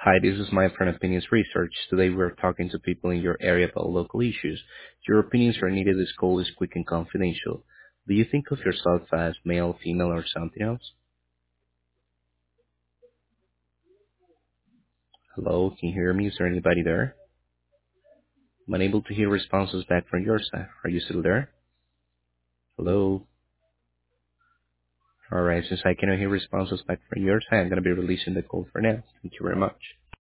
Hi, this is Mike from Opinions Research. Today we're talking to people in your area about local issues. Your opinions are needed. This call is quick and confidential. Do you think of yourself as male, female, or something else? Hello, can you hear me? Is there anybody there? I'm unable to hear responses back from your side. Are you still there? Hello? Alright, since I cannot hear responses back from your side, I'm going to be releasing the call for now. Thank you very much.